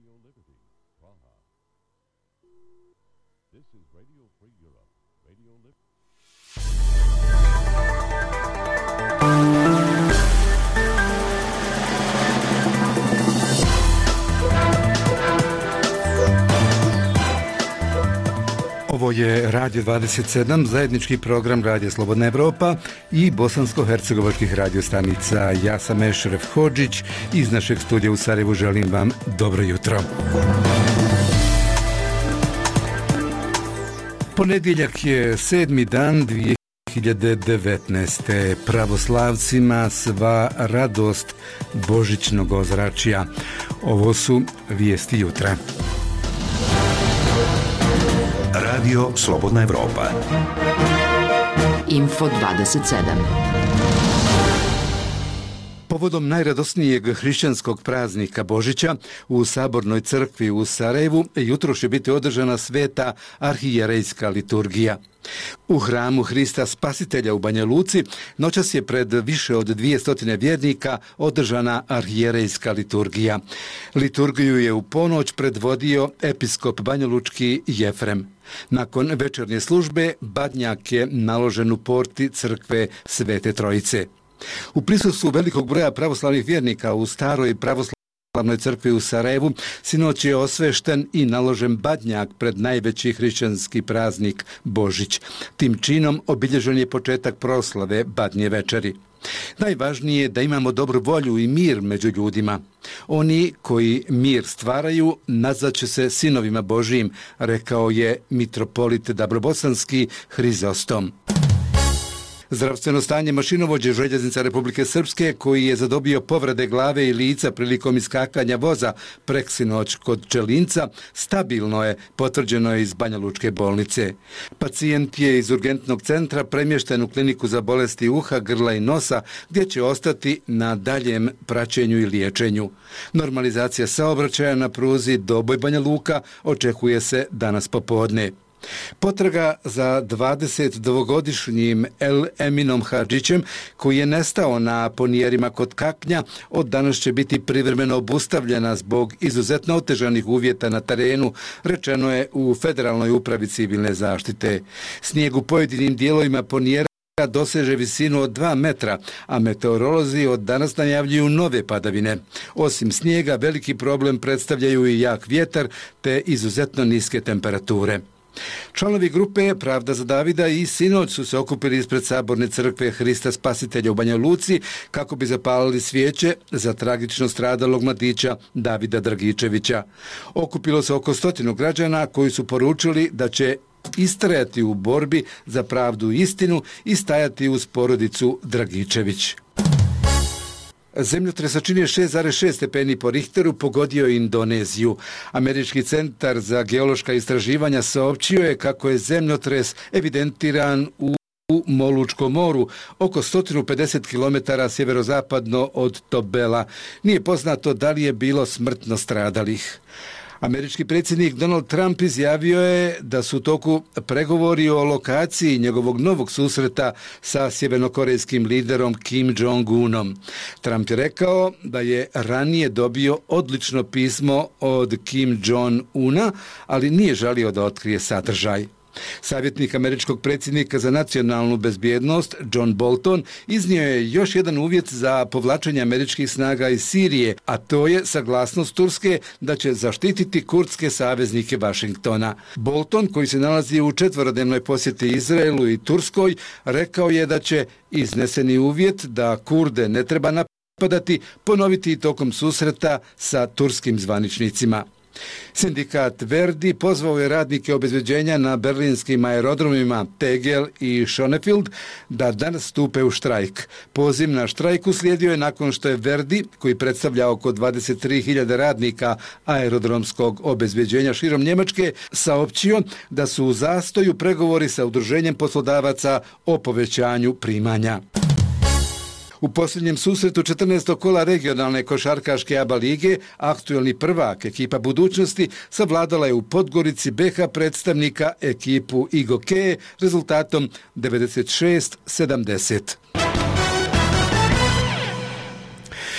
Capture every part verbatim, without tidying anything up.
Radio Liberty, Praha. This is Radio Free Europe, Radio Liberty. Ovo je Radio dvadeset sedam, zajednički program Radija Slobodna Evropa i bosansko-hercegovačkih radiostanica. Ja sam Ešref Hodžić, iz našeg studija u Sarajevu želim vam dobro jutro. Ponedjeljak je sedmi dan dvije hiljade devetnaeste. Pravoslavcima sva radost božićnog ozračja. Ovo su vijesti jutra. Radio Slobodna Evropa. Info dvadeset sedam. Povodom najradosnijeg hrišćanskog praznika Božića u Sabornoj crkvi u Sarajevu jutro će biti održana sveta arhijerejska liturgija. U hramu Hrista Spasitelja u Banja Luci noćas je pred više od dvjesto vjernika održana arhijerejska liturgija. Liturgiju je u ponoć predvodio episkop banjalučki Jefrem. Nakon večernje službe badnjak je naložen u porti crkve Svete Trojice. U prisustvu velikog broja pravoslavnih vjernika u staroj pravoslavnoj crkvi u Sarajevu sinoć je osvešten i naložen badnjak pred najveći hrišćanski praznik Božić. Tim činom obilježen je početak proslave Badnje večeri. Najvažnije je da imamo dobru volju i mir među ljudima. Oni koji mir stvaraju nazvaće se sinovima Božijim, rekao je mitropolit Dabrobosanski Hrizostom. Zdravstveno stanje mašinovođe željeznica Republike Srpske, koji je zadobio povrede glave i lica prilikom iskakanja voza preksinoć kod Čelinca, stabilno je, potvrđeno je iz Banjalučke bolnice. Pacijent je iz urgentnog centra premješten u kliniku za bolesti uha, grla i nosa, gdje će ostati na daljem praćenju i liječenju. Normalizacija saobraćaja na pruzi Doboj-Banja Luka očekuje se danas popodne. Potraga za dvadesetdvogodišnjim El Eminom Hadžićem, koji je nestao na ponijerima kod Kaknja, od danas će biti privremeno obustavljena zbog izuzetno otežanih uvjeta na terenu, rečeno je u Federalnoj upravi civilne zaštite. Snijeg u pojedinim dijelovima ponijera doseže visinu od dva metra, a meteorolozi od danas najavljuju nove padavine. Osim snijega, veliki problem predstavljaju i jak vjetar te izuzetno niske temperature. Članovi grupe Pravda za Davida i sinoć su se okupili ispred Saborne crkve Hrista Spasitelja u Banja Luci kako bi zapalili svijeće za tragično stradalog mladića Davida Dragičevića. Okupilo se oko stotinu građana koji su poručili da će istrajati u borbi za pravdu i istinu i stajati uz porodicu Dragičević. Zemljotres sačinio šest zarez šest stepeni po Richteru, pogodio Indoneziju. Američki centar za geološka istraživanja saopćio je kako je zemljotres evidentiran u Molučkom moru, oko sto pedeset kilometara sjeverozapadno od Tobela. Nije poznato da li je bilo smrtno stradalih. Američki predsjednik Donald Trump izjavio je da su u toku pregovori o lokaciji njegovog novog susreta sa sjevernokorejskim liderom Kim Jong-unom. Trump je rekao da je ranije dobio odlično pismo od Kim Jong-una, ali nije želio da otkrije sadržaj. Savjetnik američkog predsjednika za nacionalnu bezbjednost John Bolton iznio je još jedan uvjet za povlačenje američkih snaga iz Sirije, a to je saglasnost Turske da će zaštititi kurdske saveznike Vašingtona. Bolton, koji se nalazi u četverodnevnoj posjeti Izraelu i Turskoj, rekao je da će izneseni uvjet da Kurde ne treba napadati ponoviti tokom susreta sa turskim zvaničnicima. Sindikat Verdi pozvao je radnike obezbeđenja na berlinskim aerodromima Tegel i Schönefeld da danas stupe u štrajk. Poziv na štrajk uslijedio je nakon što je Verdi, koji predstavlja oko dvadeset tri hiljade radnika aerodromskog obezbeđenja širom Njemačke, saopćio da su u zastoju pregovori sa udruženjem poslodavaca o povećanju primanja. U posljednjem susretu četrnaestog kola regionalne košarkaške ABA lige aktualni prvak ekipa budućnosti savladala je u Podgorici B H predstavnika ekipu Igoke rezultatom devedeset šest sedamdeset.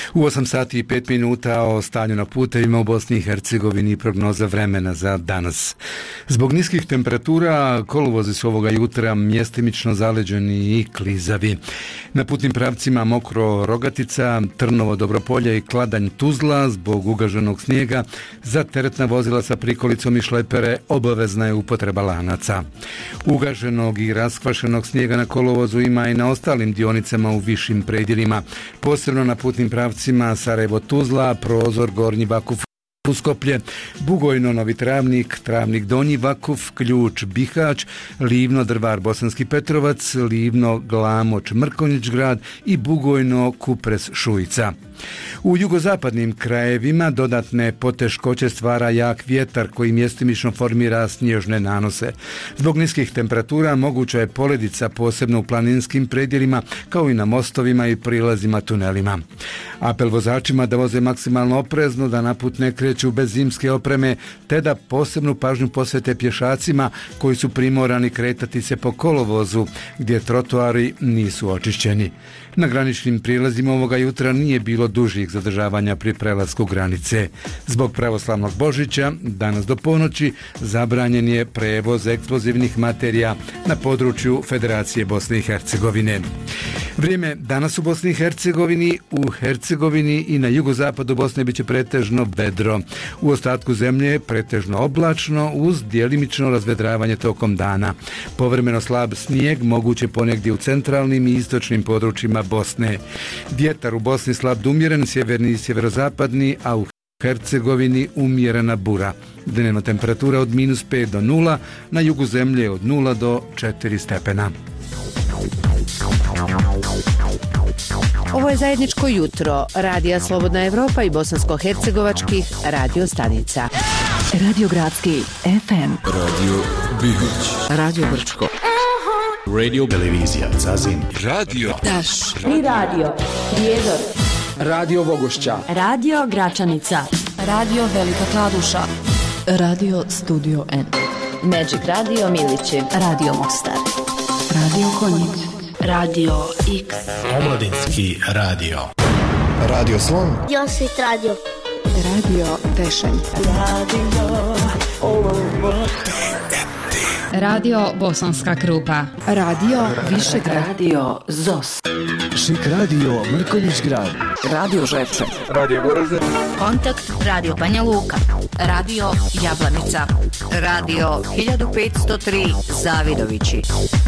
U osam sati i pet minuta o stanju na putevima u Bosni i Hercegovini i prognoza vremena za danas. Zbog niskih temperatura kolovozi su ovoga jutra mjestimično zaleđeni i klizavi. Na putnim pravcima Mokro Rogatica, Trnovo Dobropolje i Kladanj Tuzla zbog ugaženog snijega za teretna vozila sa prikolicom i šlepere obavezna je upotreba lanaca. Ugaženog i raskvašenog snijega na kolovozu ima i na ostalim dionicama u višim predjelima, posebno na putnim pravcima Sarajevo Tuzla, Prozor Gornji Vakuf Uskoplje, Bugojno Novi Travnik, Travnik Donji Vakuf, Ključ Bihać, Livno Drvar Bosanski Petrovac, Livno Glamoč Mrkonjić grad i Bugojno Kupres Šujica. U jugozapadnim krajevima dodatne poteškoće stvara jak vjetar koji mjestimično formira snježne nanose. Zbog niskih temperatura moguća je poledica posebno u planinskim predjelima kao i na mostovima i prilazima tunelima. Apel vozačima da voze maksimalno oprezno, da na put ne kreću bez zimske opreme te da posebnu pažnju posvete pješacima koji su primorani kretati se po kolovozu gdje trotoari nisu očišćeni. Na graničnim prilazima ovoga jutra nije bilo dužih zadržavanja pri prelasku granice. Zbog pravoslavnog Božića danas do ponoći zabranjen je prevoz eksplozivnih materija na području Federacije Bosne i Hercegovine. Vrijeme danas u Bosni i Hercegovini, u Hercegovini i na jugozapadu Bosne bit će pretežno vedro. U ostatku zemlje pretežno oblačno uz djelimično razvedravanje tokom dana. Povremeno slab snijeg moguće ponegdje u centralnim i istočnim područjima Bosne. Vjetar u Bosni slab do umjeren, sjeverni i sjeverozapadni, a u Hercegovini umjerena bura. Dnevna temperatura od minus pet do nula, na jugu zemlje od nula do četiri stepena. Ovo je zajedničko jutro Radija Slobodna Evropa i bosansko-hercegovačkih radio stanica. Radio Gradski F M, Radio Bihoć, Radio Brčko, Radio Televizija Zazin, Radio Daš i Radio Prijedor, Radio Vogošća, Radio Gračanica, Radio Velika Kladuša, Radio Studio N, Magic Radio Milići, Radio Mostar, Radio Konjic, Radio X, Omladinski radio, Radio Slon, Josit Radio, Radio Tešanj, Radio Radio Bosanska Krupa, Radio Višegrad, Radio Zos, Šik Radio Mrkonjić grad, Radio Žepče, Radio Goražde, Kontakt Radio Banja Luka, Radio Jablanica, Radio hiljadu petsto tri Zavidovići.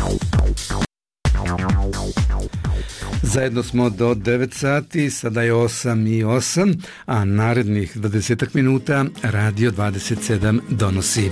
Zajedno smo do devet sati, sada je osam i osam, a narednih dvadeset minuta Radio dvadeset sedam donosi.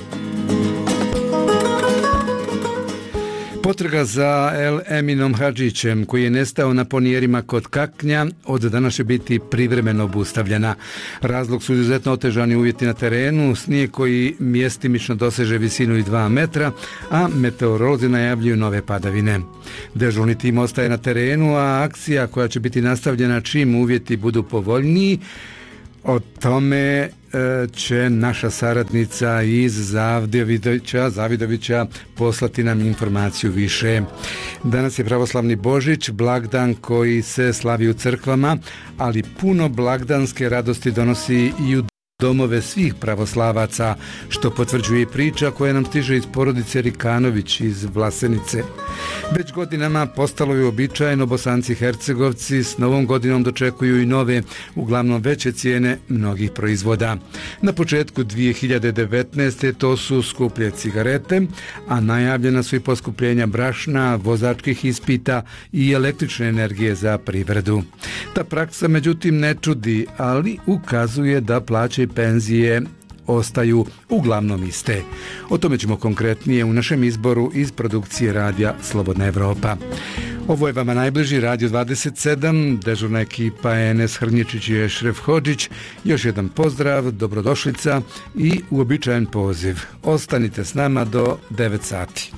Potraga za El Eminom Hadžićem, koji je nestao na ponijerima kod Kaknja, od danas će biti privremeno obustavljena. Razlog su izuzetno otežani uvjeti na terenu, snijeg koji mjestimično doseže visinu i dva metra, a meteorolozi najavljuju nove padavine. Dežurni tim ostaje na terenu, a akcija koja će biti nastavljena čim uvjeti budu povoljniji, o tome će naša saradnica iz Zavidovića, Zavidovića poslati nam informaciju više. Danas je pravoslavni Božić, blagdan koji se slavi u crkvama, ali puno blagdanske radosti donosi i u domove svih pravoslavaca, što potvrđuje i priča koja nam stiže iz porodice Rikanović iz Vlasenice. Već godinama postalo je uobičajeno Bosanci Hercegovci s novom godinom dočekuju i nove, uglavnom veće cijene mnogih proizvoda. Na početku dvije hiljade devetnaeste. to su skuplje cigarete, a najavljena su i poskupljenja brašna, vozačkih ispita i električne energije za privredu. Ta praksa međutim ne čudi, ali ukazuje da plaće i penzije ostaju uglavnom iste. O tome ćemo konkretnije u našem izboru iz produkcije Radija Slobodna Evropa. Ovo je vama najbliži Radio dvadeset sedam, dežurna ekipa Enes Hrnjičić i Ešref Hodžić. Još jedan pozdrav, dobrodošlica i uobičajen poziv. Ostanite s nama do devet sati.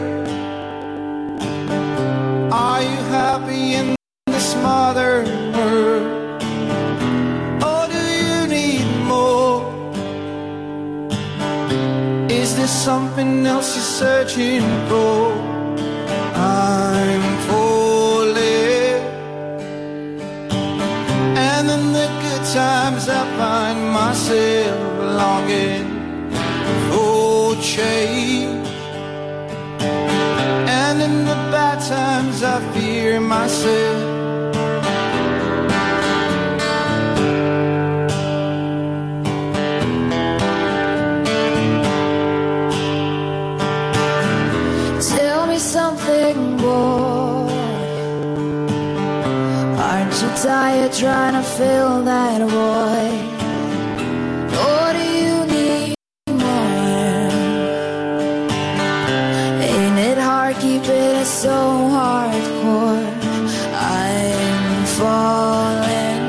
Are you happy in this modern world? there's something else you're searching for. I'm falling, and in the good times I find myself longing for change, and in the bad times I fear myself. Something more. Aren't you tired trying to fill that void? Or do you need more? Ain't it hard keeping it so hardcore? I'm falling.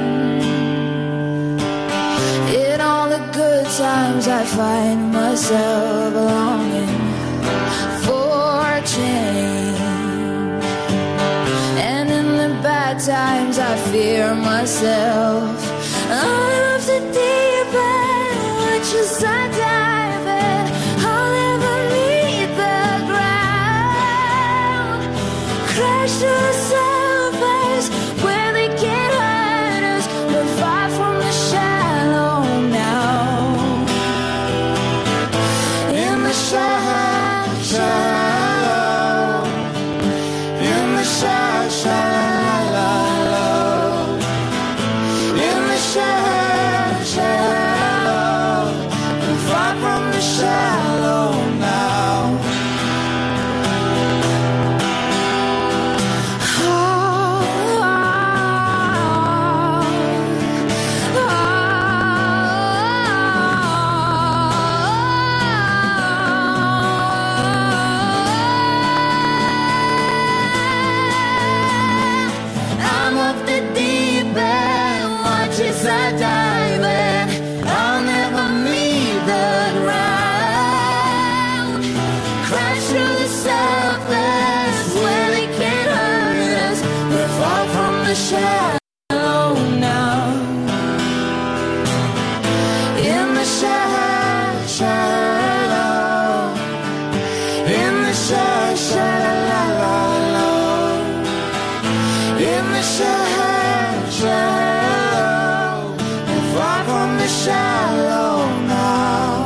In all the good times I find myself longing for change, and in the bad times I fear myself. I love the deep end, which is I dive in. I'll never meet the ground. Crash to the surface where they can't hurt us. We're far from the shallow now. In the shallow, shallow. In the shallow, shallow. In the shallow, shallow. We're far from the shallow now. I'm up the deep end, watch as I dive in. I'll never meet the ground. Crash through the surface where they can't hurt us. We're far from the shallow now. In the shallow, shallow. In the shallow, shallow. In the shallow, shallow. We're far from the shallow now.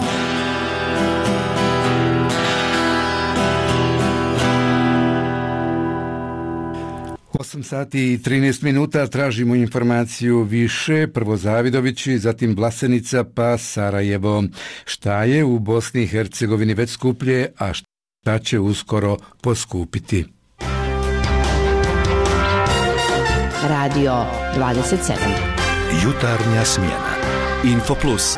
osam sati i trinaest minuta, tražimo informaciju više, prvo Zavidovići, zatim Vlasenica, pa Sarajevo. Šta je u Bosni i Hercegovini već skuplje, a šta će uskoro poskupiti? Radio dvadeset sedam. Jutarnja smjena. Info Plus.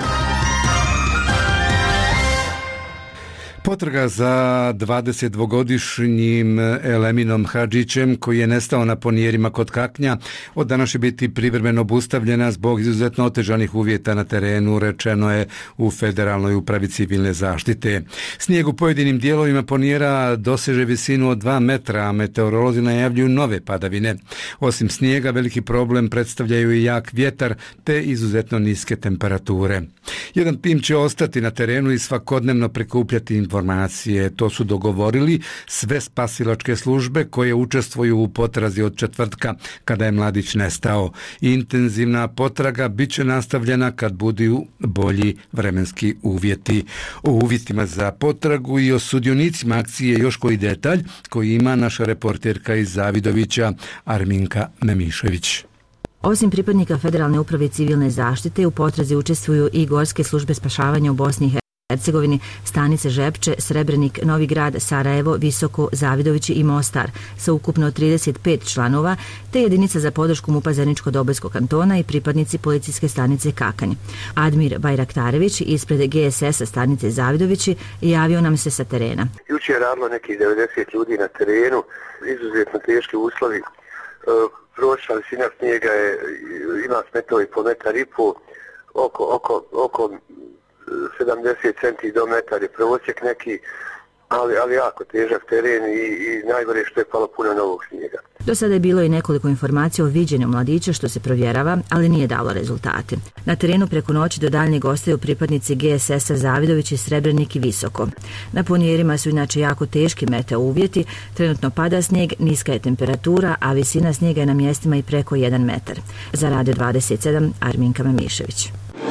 Potraga za dvadesetdvogodišnjim Eleminom Hadžićem, koji je nestao na Ponijerima kod Kaknja, od danas će biti privremeno obustavljena zbog izuzetno otežanih uvjeta na terenu, rečeno je u Federalnoj upravi civilne zaštite. Snijeg u pojedinim dijelovima Ponijera doseže visinu od dva metra, a meteorolozi najavljuju nove padavine. Osim snijega, veliki problem predstavljaju i jak vjetar te izuzetno niske temperature. Jedan tim će ostati na terenu i svakodnevno prikupljati informacije. To su dogovorili sve spasilačke službe koje učestvuju u potrazi od četvrtka kada je mladić nestao. Intenzivna potraga bit će nastavljena kad budu bolji vremenski uvjeti. O uvjetima za potragu i o sudionicima akcije još koji detalj koji ima naša reporterka iz Zavidovića Arminka Memišević. Osim pripadnika Federalne uprave civilne zaštite, u potrazi učestvuju i gorske službe spašavanja u Bosni i Hercegovini, stanice Žepče, Srebrenik, Novi Grad, Sarajevo, Visoko, Zavidovići i Mostar sa ukupno trideset pet članova, te jedinica za podršku MUP-a Zeničko-Dobojskog kantona i pripadnici policijske stanice Kakanj. Admir Bajraktarević ispred G S S stanice Zavidovići javio nam se sa terena. Juče je radilo nekih devedeset ljudi na terenu, izuzetno teški uslovi. Prosječna visina snijega je, ima smetao i po metar i po, oko, oko, oko sedamdeset centi do metar je prosjek neki. ali, ali jako težak teren i, i najgore što je palo puno novog snijega. Do sada je bilo i nekoliko informacija o viđenju mladića što se provjerava, ali nije dalo rezultate. Na terenu preko noći do daljnjeg ostaju pripadnici G S S-a Zavidović i Srebrenik i Visoko. Na Pionirima su inače jako teški meteo uvjeti, trenutno pada snijeg, niska je temperatura, a visina snijega je na mjestima i preko jedan metar. Za Radio dvadeset sedam, Arminka Mamišević.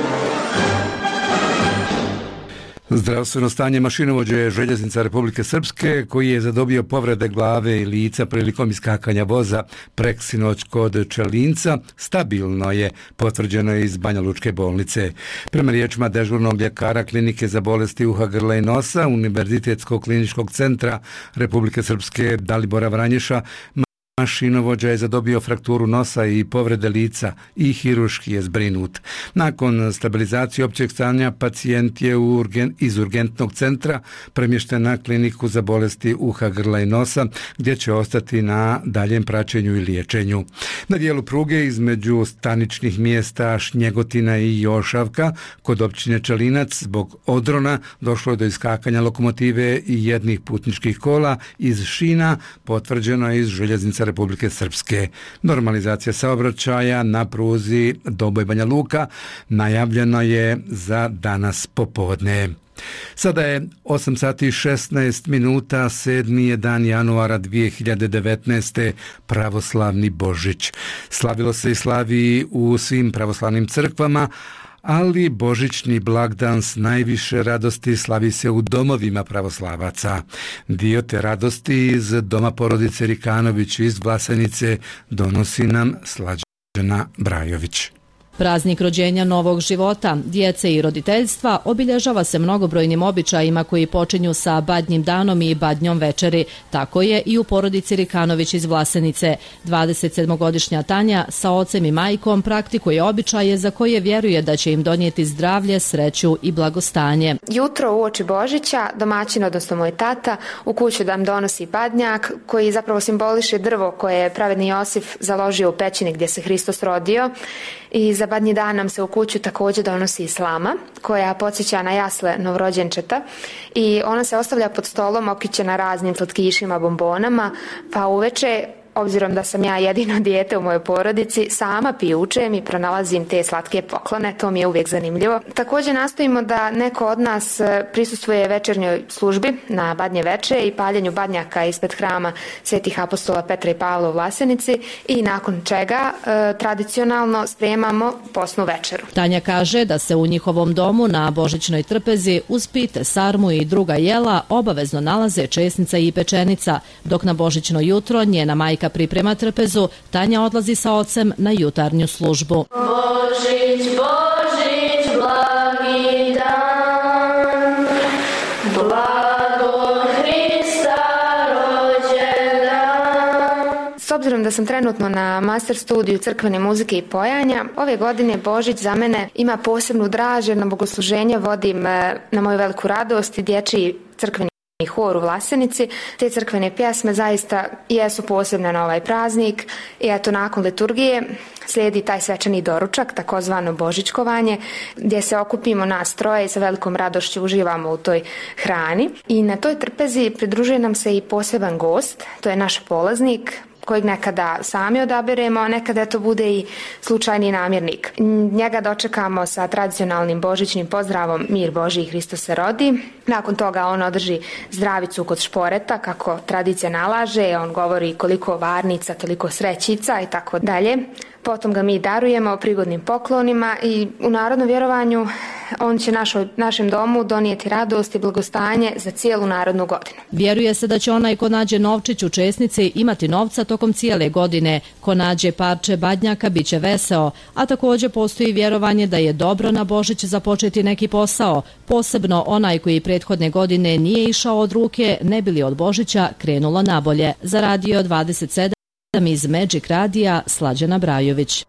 Zdravstveno stanje mašinovođe željeznica Republike Srpske, koji je zadobio povrede glave i lica prilikom iskakanja voza preksinoć kod Čelinca, stabilno je, potvrđeno iz Banja Lučke bolnice. Prema riječima dežurnog ljekara klinike za bolesti uha, grla i nosa Univerzitetskog kliničkog centra Republike Srpske Dalibora Vranješa, mašinovođa je zadobio frakturu nosa i povrede lica i hiruški je zbrinut. Nakon stabilizacije općeg stanja pacijent je u urgen, iz urgentnog centra premješten na kliniku za bolesti uha, grla i nosa, gdje će ostati na daljem praćenju i liječenju. Na dijelu pruge između staničnih mjesta Šnjegotina i Jošavka kod općine Čelinac zbog odrona došlo je do iskakanja lokomotive i jednih putničkih kola iz šina, potvrđeno je iz željeznica Republike Srpske. Normalizacija saobraćaja na pruzi Doboj Banja Luka najavljeno je za danas popodne. Sada je osam sati i šesnaest minuta, sedmi je dan januara dvije hiljade devetnaeste. pravoslavni Božić. Slavilo se i slavi u svim pravoslavnim crkvama, ali božićni blagdan s najviše radosti slavi se u domovima pravoslavaca. Dio te radosti iz doma porodice Rikanović iz Vlasenice donosi nam Slađana Brajović. Praznik rođenja novog života, djece i roditeljstva obilježava se mnogobrojnim običajima koji počinju sa badnjim danom i badnjom večeri. Tako je i u porodici Rikanović iz Vlasenice. dvadesetsedmogodišnja Tanja sa ocem i majkom praktikuje običaje za koje vjeruje da će im donijeti zdravlje, sreću i blagostanje. Jutro uoči Božića domaćin, odnosno moj tata, u kuću nam donosi badnjak koji zapravo simboliše drvo koje je pravedni Josif založio u pećini gdje se Hristos rodio. I za badnji dan nam se u kuću također donosi i slama koja podsjeća na jasle novorođenčeta i ona se ostavlja pod stolom okićena raznim slatkišima, bombonama, pa uveče, obzirom da sam ja jedino dijete u mojoj porodici, sama pijučem i pronalazim te slatke poklone, to mi je uvijek zanimljivo. Također nastojimo da neko od nas prisustvuje večernjoj službi na badnje veče i paljenju badnjaka ispred hrama Svetih apostola Petra i Pavla u Vlasenici i nakon čega e, tradicionalno spremamo posnu večeru. Tanja kaže da se u njihovom domu na božićnoj trpezi uz pite, sarmu i druga jela obavezno nalaze česnica i pečenica, dok na božićno jutro njena majka priprema trpezu, Tanja odlazi sa ocem na jutarnju službu. Božić, Božić, blagi dan, blago Hrista rođendan. S obzirom da sam trenutno na master studiju crkvene muzike i pojanja, ove godine Božić za mene ima posebnu draž jer na bogosluženje vodim na moju veliku radost i dječji crkveni i hor u Vlasenici. Te crkvene pjesme zaista jesu posebne na ovaj praznik i eto nakon liturgije slijedi taj svečani doručak, takozvano božićkovanje, gdje se okupimo nas troje i sa velikom radošću uživamo u toj hrani. I na toj trpezi pridružuje nam se i poseban gost, to je naš polaznik, kojeg nekada sami odaberemo, a nekada to bude i slučajni namjernik. Njega dočekamo sa tradicionalnim božićnim pozdravom Mir Božji i Hristos se rodi. Nakon toga on održi zdravicu kod šporeta, kako tradicija nalaže, on govori koliko varnica, toliko srećica i tako dalje. Potom ga mi darujemo prigodnim poklonima i u narodnom vjerovanju on će našoj, našem domu donijeti radost i blagostanje za cijelu narodnu godinu. Vjeruje se da će onaj ko nađe novčić u česnici imati novca tokom cijele godine. Ko nađe parče badnjaka bit će veseo, a također postoji vjerovanje da je dobro na Božić započeti neki posao, posebno onaj koji prethodne godine nije išao od ruke, ne bi li od Božića krenulo nabolje. Za Radio dvadeset sedam iz Magic Radija Slađana Brajović.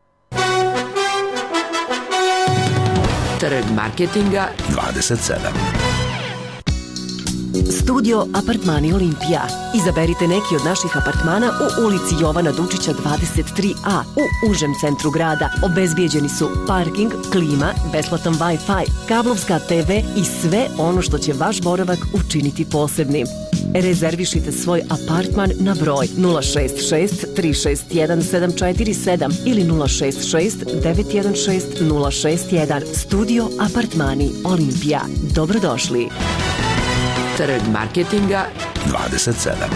Trg marketinga dvadeset sedam. Studio Apartmani Olimpija. Izaberite neki od naših apartmana u ulici Jovana Dučića dvadeset tri a u užem centru grada. Obezbijeđeni su parking, klima, besplatan Wi-Fi, kablovska te ve i sve ono što će vaš boravak učiniti posebnim. Rezervišite svoj apartman na broj nula šest šest tri šest jedan sedam četiri sedam ili nula šest šest devet jedan šest nula šest jedan. Studio Apartmani Olimpija. Dobrodošli. Trg marketinga dvadeset sedam.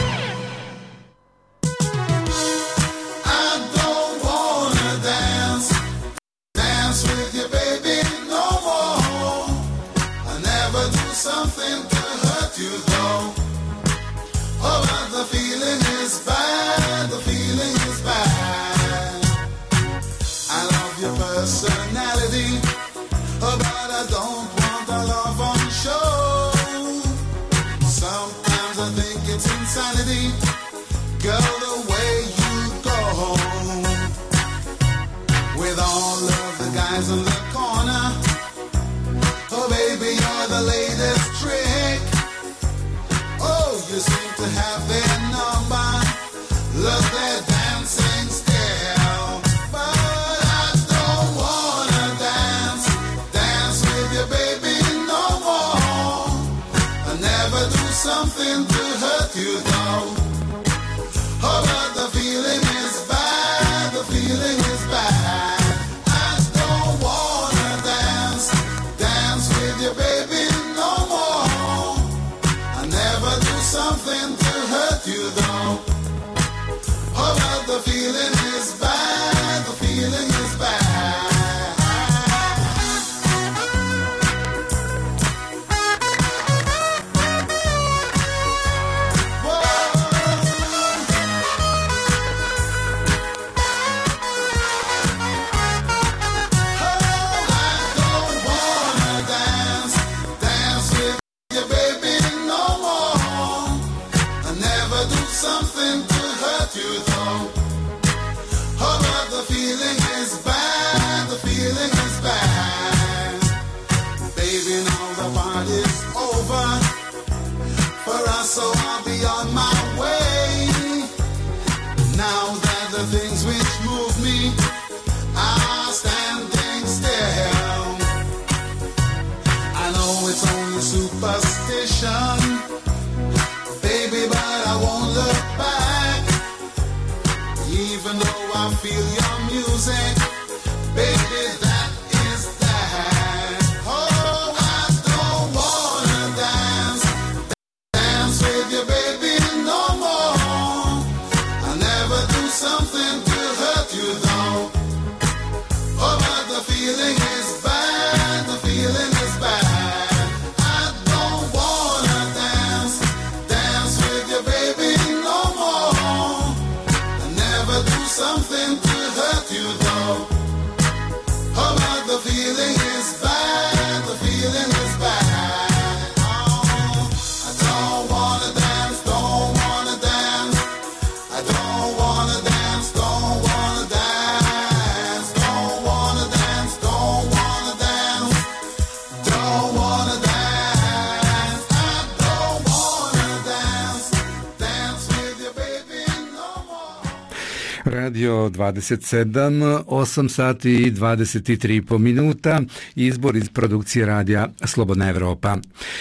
Radio dvadeset sedam, osam sati i dvadeset tri i po minuta, izbor iz produkcije radija Slobodna Evropa.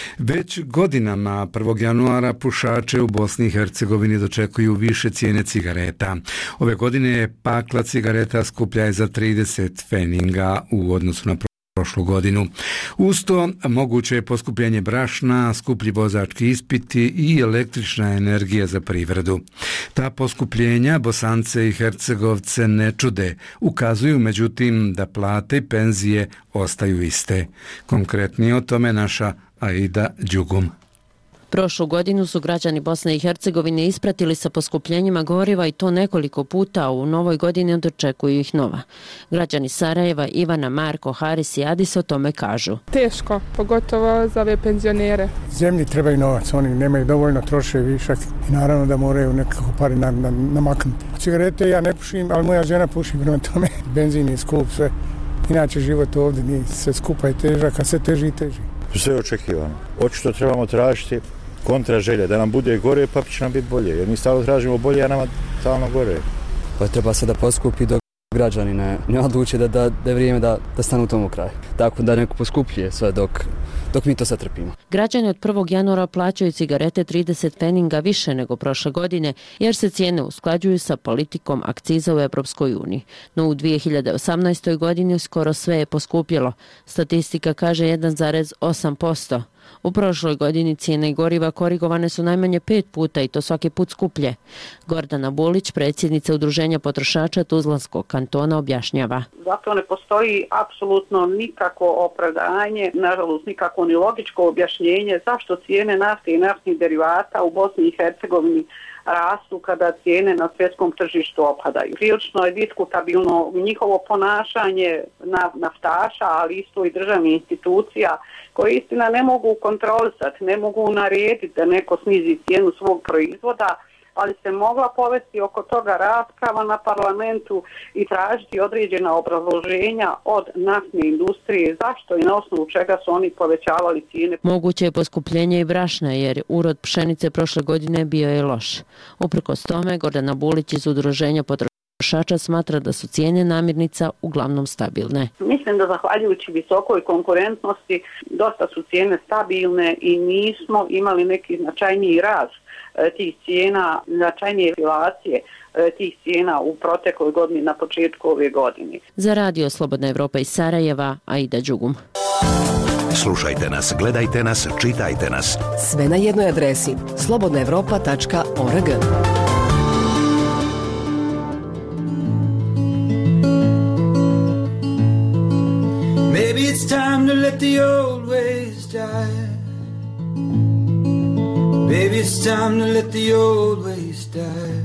Već godinama prvog januara pušače u Bosni i Hercegovini dočekuju više cijene cigareta. Ove godine pakla cigareta skuplja je za trideset feninga u odnosu na prošlu godinu. Uz to moguće je poskupljenje brašna, skuplji vozački ispiti i električna energija za privredu. Ta poskupljenja Bosance i Hercegovce ne čude, ukazuju međutim da plate i penzije ostaju iste. Konkretnije o tome naša Aida Đugum. Prošlu godinu su građani Bosne i Hercegovine ispratili sa poskupljenjima goriva i to nekoliko puta, a u novoj godini dočekuju ih nova. Građani Sarajeva, Ivana, Marko, Haris i Adis o tome kažu. Teško, pogotovo za ove penzionere. Zemlji trebaju novac, oni nemaju dovoljno, troše višak i naravno da moraju nekako pari na, na, namaknuti. Cigarete ja ne pušim, ali moja žena puši, prema tome benzin je skup, sve. Inače život ovdje nije sve skupa i težak, a sve teži i teži. Sve je očekivano. Očito trebamo tražiti kontra želje, da nam bude gore pa će nam biti bolje. Jer mi stalno tražimo bolje, a nama stalno gore. Pa treba se da poskupi dok građani ne, ne odluče da, da, da je vrijeme da, da stanu u tomu kraju. Tako da neko poskupljuje sve dok, dok mi to sad trpimo. Građani od prvog januara plaćaju cigarete trideset peninga više nego prošle godine, jer se cijene usklađuju sa politikom akciza u Evropskoj uniji. No u dvije hiljade osamnaestoj. godini skoro sve je poskupjelo. Statistika kaže jedan zarez osam posto. U prošloj godini cijene goriva korigovane su najmanje pet puta i to svaki put skuplje. Gordana Bulić, predsjednica Udruženja potrošača Tuzlanskog kantona, objašnjava. Zato ne postoji apsolutno nikako opravdanje, nažalost nikako ni logičko objašnjenje zašto cijene nafte i naftnih derivata u Bosni i Hercegovini rastu kada cijene na svjetskom tržištu opadaju. Prilično je diskutabilno njihovo ponašanje na naftaša, ali isto i državnih institucija koje istina ne mogu kontrolisati, ne mogu narediti da neko snizi cijenu svog proizvoda, ali se mogla povesti oko toga rasprava na parlamentu i tražiti određena obrazloženja od naftne industrije zašto i na osnovu čega su oni povećavali cijene. Moguće je poskupljenje i brašna jer urod pšenice prošle godine bio je loš. Uprkos tome, Gordana Bulić iz Udruženja potrošača smatra da su cijene namirnica uglavnom stabilne. Mislim da zahvaljujući visokoj konkurentnosti dosta su cijene stabilne i nismo imali neki značajniji rast tih cijena, značajnije inflacije tih cijena u protekloj godini na početku ove godine. Za Radio Slobodna Evropa iz Sarajeva, Aida Đugum. Slušajte nas, gledajte nas, čitajte nas. Sve na jednoj adresi slobodna evropa tačka org. Maybe it's time to let the old ways die. Baby, it's time to let the old ways die.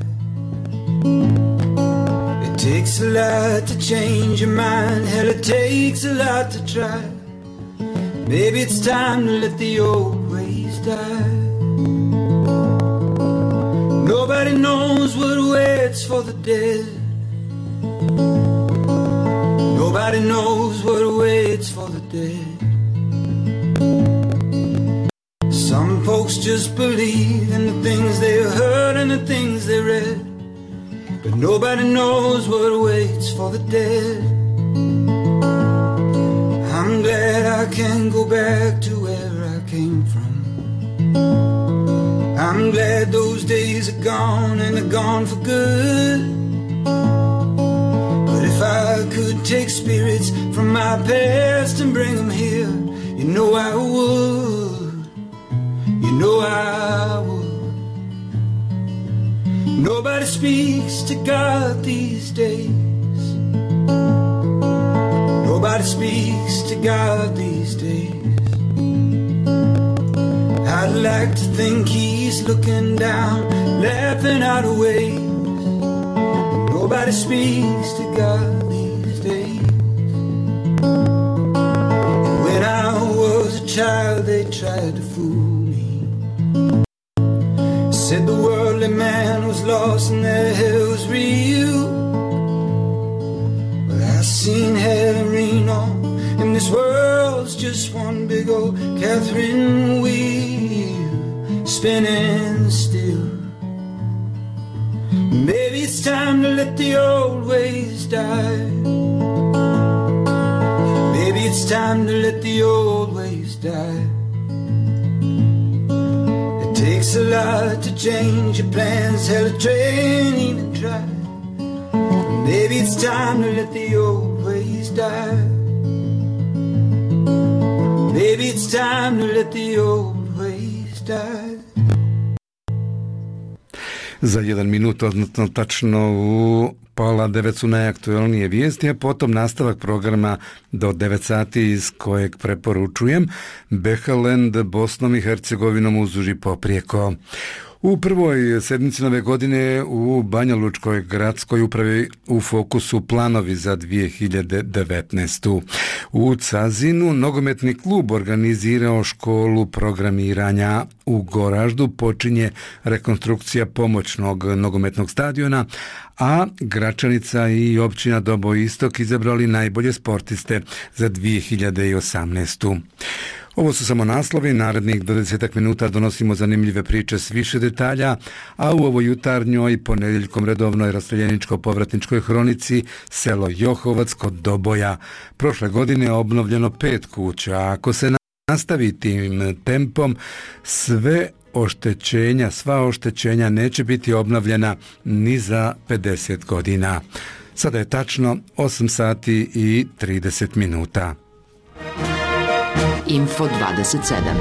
It takes a lot to change your mind. Hell, it takes a lot to try. Baby, it's time to let the old ways die. Nobody knows what waits for the dead. Nobody knows what waits for the dead. Some folks just believe in the things they heard and the things they read, but nobody knows what waits for the dead. I'm glad I can go back to where I came from. I'm glad those days are gone and are gone for good. But if I could take spirits from my past and bring them here, you know I would. You know I would. Nobody speaks to God these days. Nobody speaks to God these days. I'd like to think He's looking down, laughing out of ways. Nobody speaks to God these days. When I was a child, they tried to fool. Said the worldly man was lost and that hell was real. But I seen hell in Reno, and this world's just one big old Catherine wheel spinning still. Maybe it's time to let the old ways die. Maybe it's time to let the old ways die. Takes a lot to change your plans, hell a train to try. Maybe it's time to let the old ways die. Maybe it's time to let the old ways die. Za jedan minut, odnosno tačno u pola devet su najaktualnije vijesti, a potom nastavak programa do devet sati iz kojeg preporučujem Behaland Bosnom i Hercegovinom uzduž poprijeko. U prvoj sedmici nove godine u Banja Lučkoj gradskoj upravi u fokusu planovi za dvije hiljade devetnaestu. U Cazinu nogometni klub organizirao školu programiranja. U Goraždu počinje rekonstrukcija pomoćnog nogometnog stadiona, a Gračanica i općina Dobo Istok izabrali najbolje sportiste za dvije hiljade osamnaestu. Ovo su samo naslovi, narednih dvadeset minuta donosimo zanimljive priče s više detalja, a u ovoj jutarnjoj ponedjeljkom redovnoj raseljeničko-povratničkoj hronici selo Johovac kod Doboja. Prošle godine je obnovljeno pet kuća, a ako se nastavi tim tempom, sve oštećenja, sva oštećenja neće biti obnovljena ni za pedeset godina. Sada je tačno osam sati i trideset minuta. Info dvadeset sedam.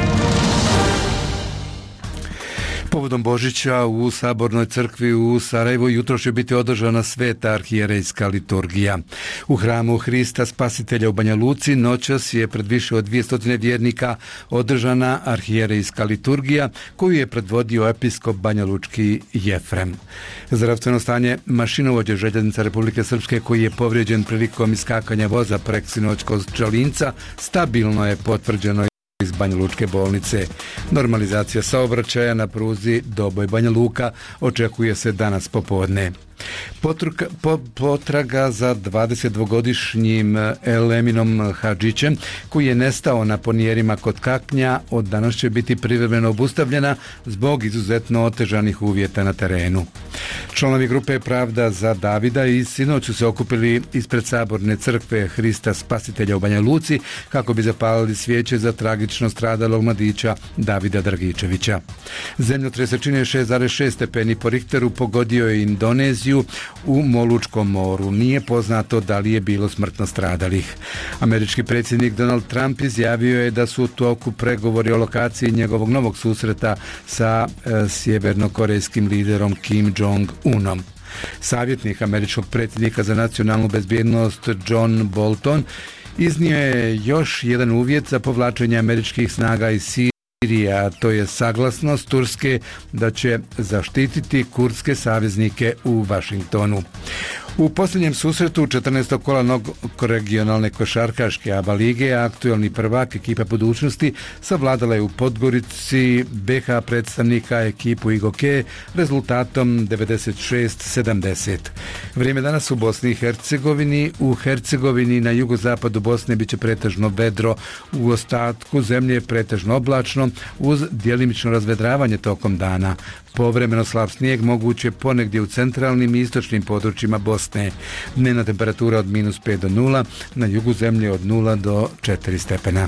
Povodom Božića u Sabornoj crkvi u Sarajevu jutro će biti održana sveta arhijerejska liturgija. U hramu Hrista Spasitelja u Banja Luci noćas je pred više od dvjesto vjernika održana arhijerejska liturgija koju je predvodio episkop Banja Lučki Jefrem. Zdravstveno stanje mašinovođe željeznica Republike Srpske koji je povrijeđen prilikom iskakanja voza prek Sinoćkog Čalinca stabilno je potvrđeno iz Banja Lučke bolnice. Normalizacija saobraćaja na pruzi Doboj Banja Luka očekuje se danas popodne. Potruka, po, potraga za dvadesetdvogodišnjim Eleminom Hadžićem koji je nestao na ponijerima kod Kaknja od danas će biti privremeno obustavljena zbog izuzetno otežanih uvjeta na terenu. Članovi grupe Pravda za Davida i sinoć su se okupili ispred Saborne crkve Hrista Spasitelja u Banja Luci kako bi zapalili svijeće za tragično stradalog mladića Davida Dragičevića. Zemljotres čine šest zarez šest stepeni po Richteru pogodio je Indoneziju u Molučkom moru. Nije poznato da li je bilo smrtno stradalih. Američki predsjednik Donald Trump izjavio je da su u toku pregovori o lokaciji njegovog novog susreta sa e, sjevernokorejskim liderom Kim Jong-unom. Savjetnik američkog predsjednika za nacionalnu bezbjednost John Bolton iznio je još jedan uvjet za povlačenje američkih snaga iz Sirije, a to je saglasnost Turske da će zaštititi kurdske saveznike u Vašingtonu. U posljednjem susretu četrnaestog kola regionalne košarkaške ABA lige aktualni prvak ekipa budućnosti savladala je u Podgorici B H predstavnika ekipu Igoke rezultatom devedeset šest sedamdeset. Vrijeme danas u Bosni i Hercegovini. U Hercegovini na jugozapadu Bosne biće pretežno vedro, u ostatku zemlje pretežno oblačno uz djelimično razvedravanje tokom dana. Povremeno slab snijeg moguće ponegdje u centralnim i istočnim područjima Bosne. Dnevna temperatura od minus pet do nula, na jugu zemlje od nula do četiri stepena.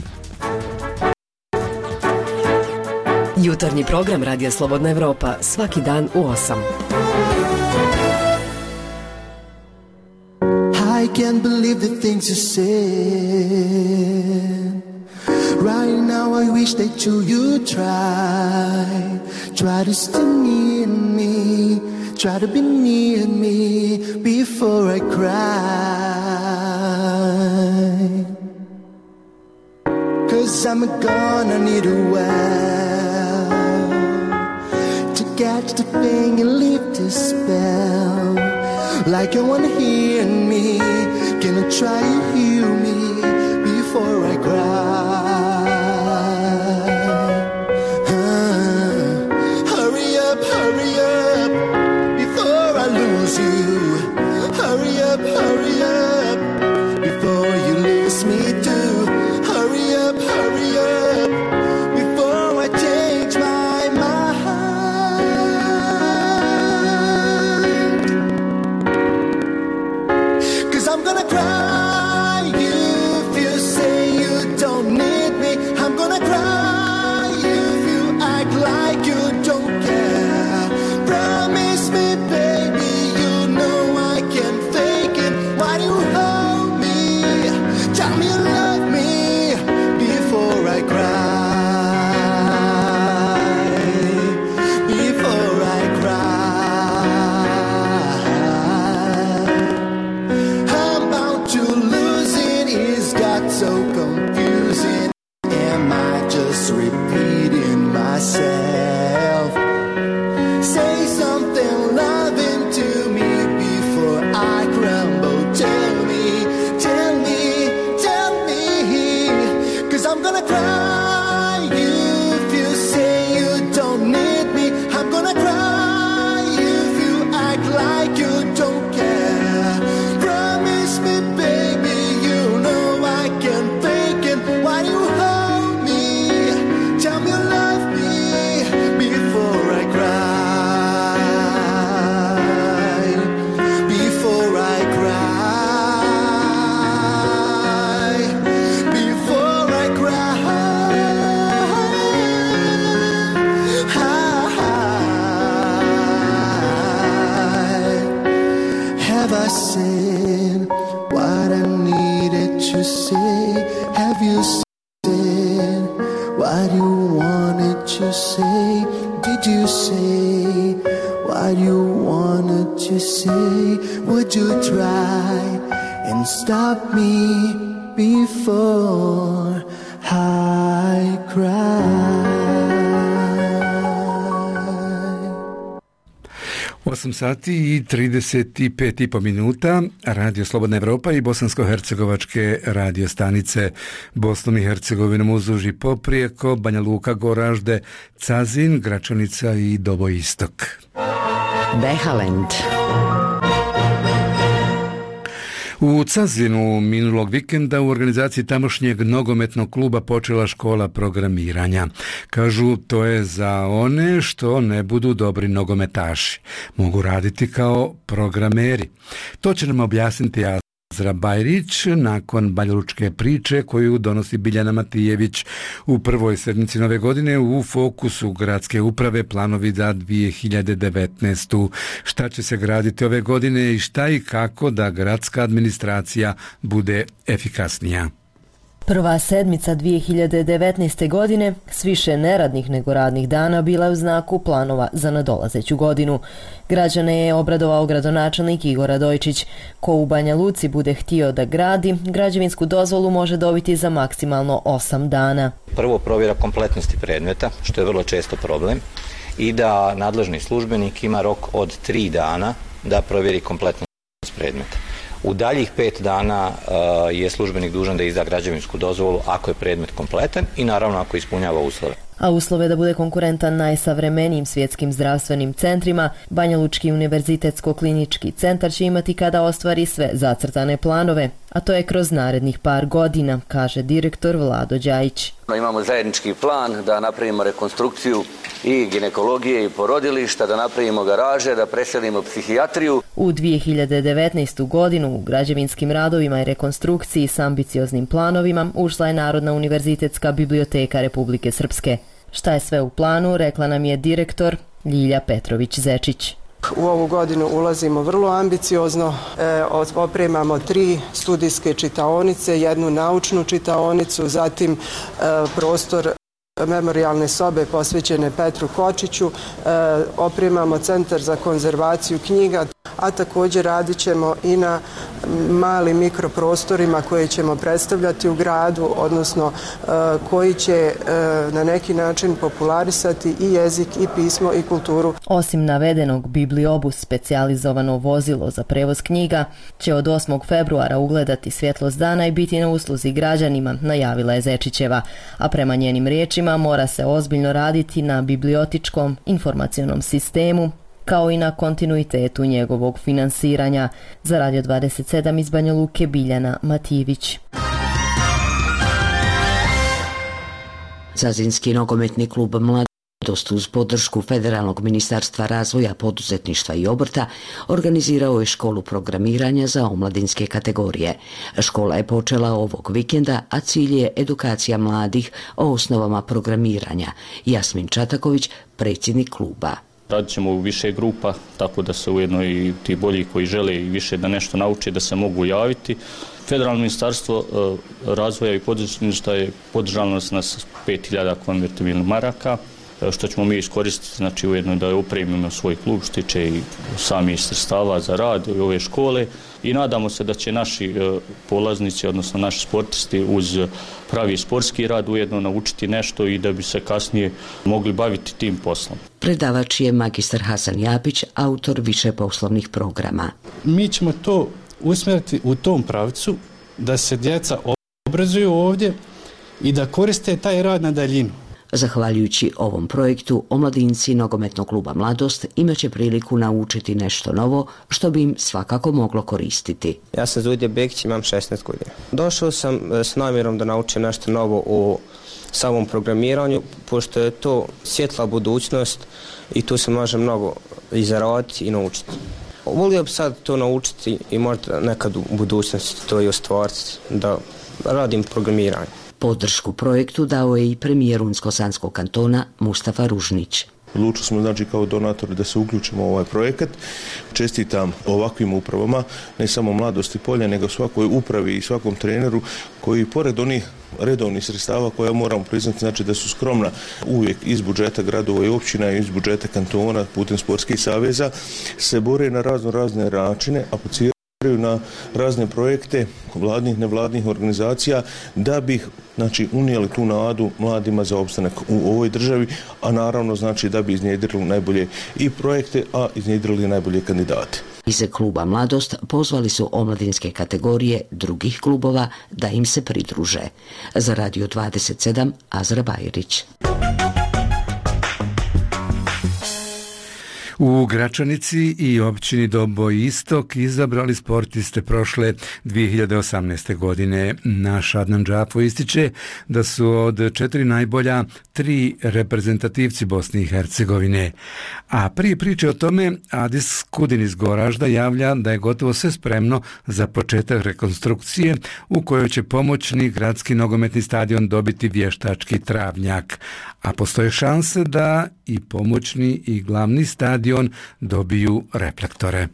Jutarnji program Radija Slobodna Evropa svaki dan u osam. I can't believe the things you said. Right now I wish that you, you try Try to stay near me Try to be near me Before I cry 'Cause I'm gonna need a while To catch the thing and leave the spell Like you wanna hear me Can I try to hear me Before I cry you. Hurry up, hurry up, before you lose me too. Hurry up, hurry up, before I change my mind. 'Cause I'm gonna cry if you say you don't need me. I'm gonna cry if you act like you don't care. Promise me, baby. Myself. Say something loving to me before I crumble. Tell me, tell me, tell me, 'cause I'm gonna cry if you say you don't need me. I'm gonna cry if you act like you don't care. Promise me, baby, you know I can fake it. Why you hold me? you say? Did you say what you wanted to say? Would you try and stop me before I cry? osam sati i trideset pet i po minuta, Radio Slobodna Evropa i bosansko-hercegovačke radio stanice Bosnom i Hercegovinom uzuži poprijeko, Banja Luka, Goražde, Cazin, Gračanica i Dobo Istok. Behalend. U Cazinu minulog vikenda u organizaciji tamošnjeg nogometnog kluba počela škola programiranja. Kažu, to je za one što ne budu dobri nogometaši. Mogu raditi kao programeri. To će nam objasniti Azra Bajrić nakon banjalučke priče koju donosi Biljana Matijević u prvoj sedmici nove godine u fokusu gradske uprave planovi za dvije hiljade devetnaestu. Šta će se graditi ove godine i šta i kako da gradska administracija bude efikasnija. Prva sedmica dvije hiljade devetnaeste. godine s više neradnih nego radnih dana bila je u znaku planova za nadolazeću godinu. Građane je obradovao gradonačelnik Igor Radojčić. Ko u Banja Luci bude htio da gradi, građevinsku dozvolu može dobiti za maksimalno osam dana. Prvo provjera kompletnosti predmeta, što je vrlo često problem, i da nadležni službenik ima rok od tri dana da provjeri kompletnost predmeta. U daljih pet dana uh, je službenik dužan da izda građevinsku dozvolu ako je predmet kompletan i naravno ako ispunjava uslove. A uslove da bude konkurentan najsavremenijim svjetskim zdravstvenim centrima, Banjalučki univerzitetsko-klinički centar će imati kada ostvari sve zacrtane planove, a to je kroz narednih par godina, kaže direktor Vlado Đajić. Imamo zajednički plan da napravimo rekonstrukciju i ginekologije i porodilišta, da napravimo garaže, da preselimo psihijatriju. U dvije hiljade devetnaestu. godinu u građevinskim radovima i rekonstrukciji s ambicioznim planovima ušla je Narodna univerzitetska biblioteka Republike Srpske. Šta je sve u planu, rekla nam je direktor Ljilja Petrović-Zečić. U ovu godinu ulazimo vrlo ambiciozno, e, opremamo tri studijske čitaonice, jednu naučnu čitaonicu, zatim e, prostor memorijalne sobe posvećene Petru Kočiću, e, opremamo centar za konzervaciju knjiga, a također radit ćemo i na malim mikroprostorima koje ćemo predstavljati u gradu, odnosno e, koji će e, na neki način popularisati i jezik i pismo i kulturu. Osim navedenog, Bibliobus, specijalizovano vozilo za prevoz knjiga, će od osmog februara ugledati svjetlost dana i biti na usluzi građanima, najavila je Zečićeva, a prema njenim riječima mora se ozbiljno raditi na bibliotičkom informacionom sistemu, kao i na kontinuitetu njegovog finansiranja. Za Radio dvadeset sedam iz Banja Luke, Biljana Matijević. Cazinski nogometni klub Mladost uz podršku Federalnog ministarstva razvoja, poduzetništva i obrta organizirao je školu programiranja za omladinske kategorije. Škola je počela ovog vikenda, a cilj je edukacija mladih o osnovama programiranja. Jasmin Čataković, predsjednik kluba. Radit ćemo u više grupa, tako da se ujedno i ti bolji koji žele i više da nešto nauče, da se mogu javiti. Federalno ministarstvo razvoja i poduzetništva je podržalo nas na pet hiljada konvertibilnih maraka, što ćemo mi iskoristiti, znači ujedno da opremimo svoj klub, što tiče i samih sredstava za rad i ove škole, i nadamo se da će naši polaznici, odnosno naši sportisti uz pravi sportski rad ujedno naučiti nešto i da bi se kasnije mogli baviti tim poslom. Predavač je magistar Hasan Japić, autor više poslovnih programa. Mi ćemo to usmjeriti u tom pravcu da se djeca obrazuju ovdje i da koriste taj rad na daljinu. Zahvaljujući ovom projektu, omladinci nogometnog kluba Mladost imaće priliku naučiti nešto novo što bi im svakako moglo koristiti. Ja sam Zudje Bekić, imam šesnaest godina. Došao sam s namjerom da naučim nešto novo o samom programiranju, pošto je to svjetla budućnost i tu se može mnogo i zaraditi i naučiti. Volio bi sad to naučiti i možda nekad u budućnosti to i ostvariti, da radim programiranje. Podršku projektu dao je i premijer Unsko-Sanskog kantona Mustafa Ružnić. odlučili smo znači kao donatori da se uključimo u ovaj projekat. Čestitam ovakvim upravama, ne samo Mladosti Polja, nego svakoj upravi i svakom treneru koji pored onih redovnih sredstava koja moramo priznati, znači da su skromna uvijek iz budžeta gradova i općina i iz budžeta kantona putem sportskih saveza, se bore na razno razne načine, apliciraju na razne projekte vladnih, nevladnih organizacija da bi znači unijeli tu nadu mladima za opstanak u ovoj državi, a naravno znači da bi iznjedrili najbolje i projekte, a iznjedrili najbolje kandidate. Iz kluba Mladost pozvali su omladinske kategorije drugih klubova da im se pridruže. Za Radio dvadeset sedam Azra Bajrić. U Gračanici i općini Doboj Istok izabrali sportiste prošle dvije hiljade osamnaeste. godine. Naš Adnan Džafo ističe da su od četiri najbolja tri reprezentativci Bosne i Hercegovine. A prije priče o tome, Adis Kudin iz Goražda javlja da je gotovo sve spremno za početak rekonstrukcije u kojoj će pomoćni gradski nogometni stadion dobiti vještački travnjak. A postoje šanse da i pomoćni i glavni stadion dobiju reflektore.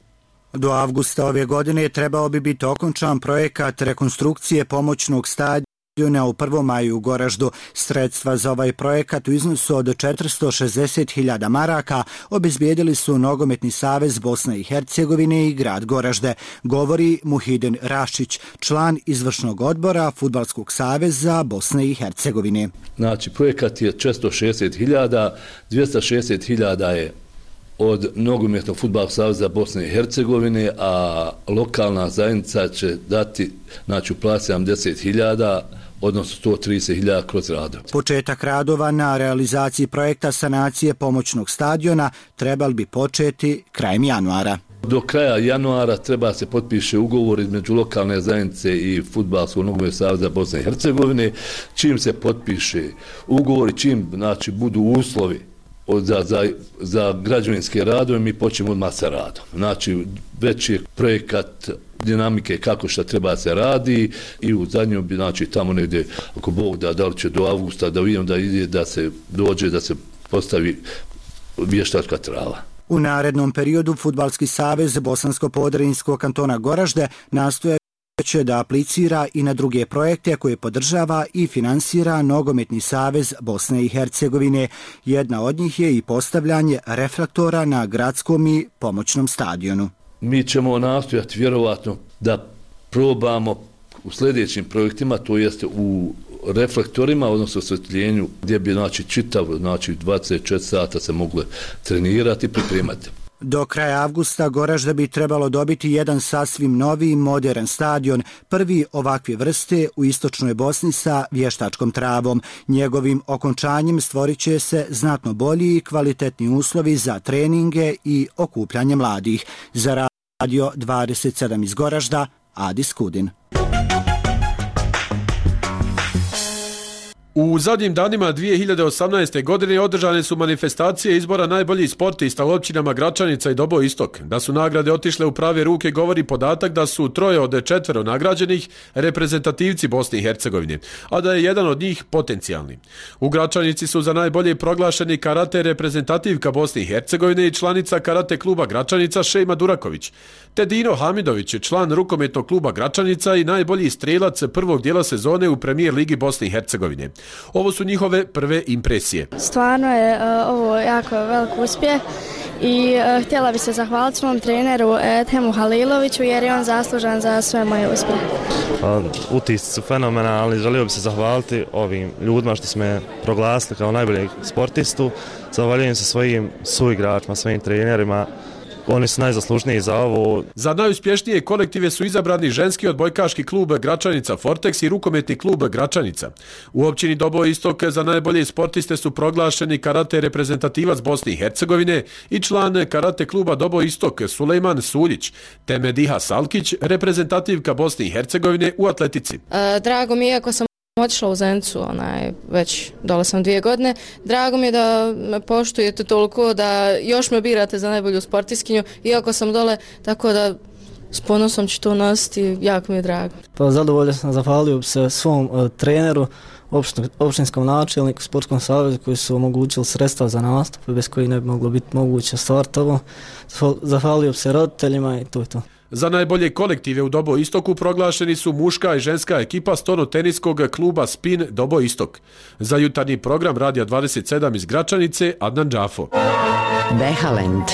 Do avgusta ove godine trebao bi biti okončan projekat rekonstrukcije pomoćnog stadiona u Prvom maju u Goraždu. Sredstva za ovaj projekat u iznosu od četiristo šezdeset hiljada maraka obezbijedili su Nogometni savez Bosne i Hercegovine i grad Goražde, govori Muhidin Rašić, član izvršnog odbora Fudbalskog saveza Bosne i Hercegovine. Znači, projekat je četiristo šezdeset hiljada, dvjesto šezdeset hiljada je od Nogometnog fudbalskog saveza Bosne i Hercegovine, a lokalna zajednica će dati, znači, uplatiti sedamdeset hiljada, odnosno sto trideset hiljada kroz radove. Početak radova na realizaciji projekta sanacije pomoćnog stadiona trebali bi početi krajem januara. Do kraja januara treba se potpiše ugovor između lokalne zajednice i Fudbalskog nogometnog saveza Bosne i Hercegovine. Čim se potpiše ugovor i čim, znači, budu uslovi Za, za, za građevinske radove, mi počnemo odmah sa radom. Znači, već je projekat dinamike kako šta treba se radi i u zadnjom bi, znači, tamo negdje, ako Bog da, da li će do avgusta, da vidimo da ide, da se dođe, da se postavi vještačka trava. U narednom periodu Fudbalski savez Bosansko-Podrinjskog kantona Goražde nastoje će da aplicira i na druge projekte koje podržava i finansira Nogometni savez Bosne i Hercegovine. Jedna od njih je i postavljanje reflektora na gradskom i pomoćnom stadionu. Mi ćemo nastojati vjerovatno da probamo u sljedećim projektima, to jeste u reflektorima, odnosno osvjetljenju, gdje bi, znači, čitav, znači, dvadeset četiri sata se mogle trenirati i pripremati. Do kraja avgusta Goražda bi trebalo dobiti jedan sasvim novi modern stadion, prvi ovakve vrste u istočnoj Bosni sa vještačkom travom. Njegovim okončanjem stvorit će se znatno bolji i kvalitetni uslovi za treninge i okupljanje mladih. Za Radio dvadeset sedam iz Goražda, Adis Kudin. U zadnjim danima dvije hiljade osamnaeste. godine održane su manifestacije izbora najboljih sportista u općinama Gračanica i Doboj Istok. Da su nagrade otišle u prave ruke govori podatak da su troje od četvero nagrađenih reprezentativci Bosne i Hercegovine, a da je jedan od njih potencijalni. U Gračanici su za najbolje proglašeni karate reprezentativka Bosne i Hercegovine i članica karate kluba Gračanica Šejma Duraković, te Dino Hamidović, član rukometnog kluba Gračanica i najbolji strelac prvog dijela sezone u Premijer ligi Bosne i Hercegovine. Ovo su njihove prve impresije. Stvarno je uh, ovo jako velik uspjeh i uh, htjela bi se zahvaliti svom treneru Edhemu Haliloviću jer je on zaslužan za sve moje uspjehe. Utisci su fenomenalni, želio bi se zahvaliti ovim ljudima što su me proglasili kao najboljeg sportistu. Zahvaljujem se svojim suigračima, svojim trenerima. Oni su najzaslužniji za ovo. Za najuspješnije kolektive su izabrani ženski odbojkaški klub Gračanica Fortex i rukometni klub Gračanica. U općini Doboj Istok za najbolje sportiste su proglašeni karate reprezentativac Bosne i Hercegovine i član karate kluba Doboj Istok Sulejman Suljić, te Mediha Salkić, reprezentativka Bosne i Hercegovine u atletici. E, drago mi je ako sam otišla u Zenicu, onaj, već dole sam dvije godine. Drago mi je da me poštujete toliko da još me birate za najbolju sportiskinju, iako sam dole, tako da s ponosom ću to nositi, jako mi je drago. Pa zadovoljno sam, zahvalio bi se svom uh, treneru, opštin, opštinskom načelniku, sportskom savezu koji su omogućili sredstva za nastup, bez koji ne bi moglo biti moguće start ovo. Zahvalio bi se roditeljima i to je to. Za najbolje kolektive u Dobo Istoku proglašeni su muška i ženska ekipa stono-teniskog kluba Spin Dobo Istok. Za jutarnji program Radija dvadeset sedam iz Gračanice, Adnan Džafo. Behalend.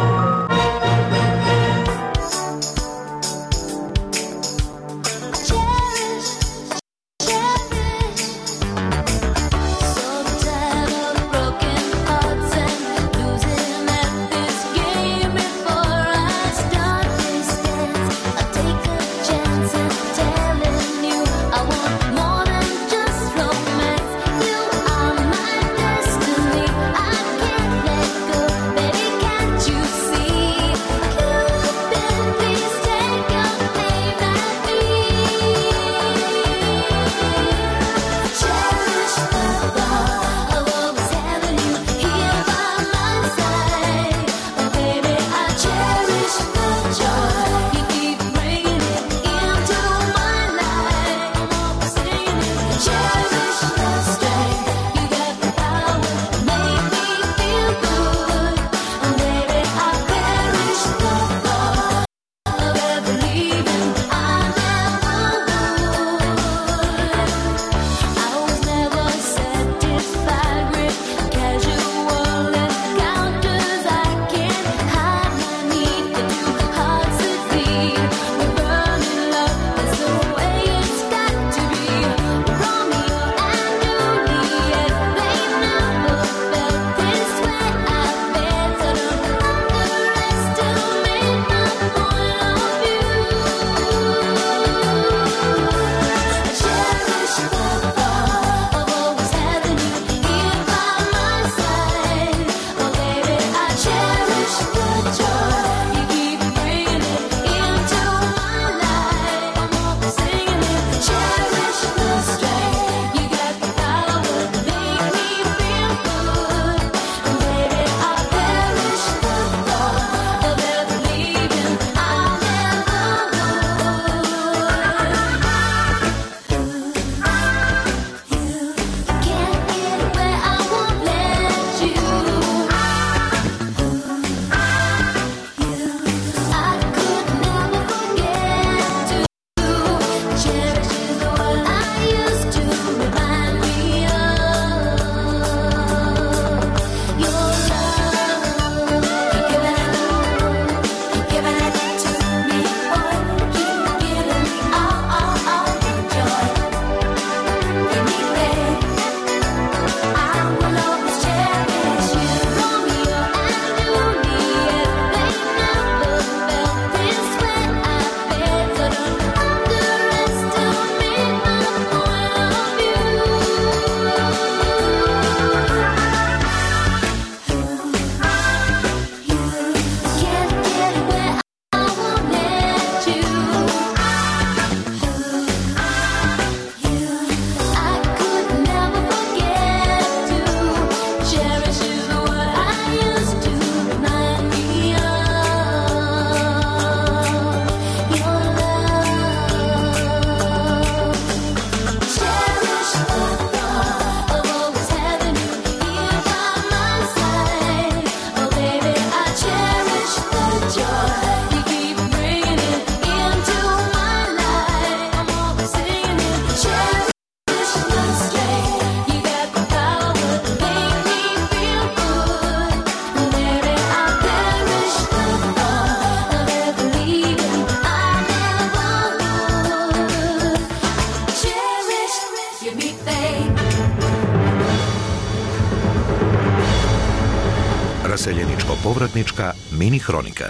Raseljeničko-povratnička mini hronika.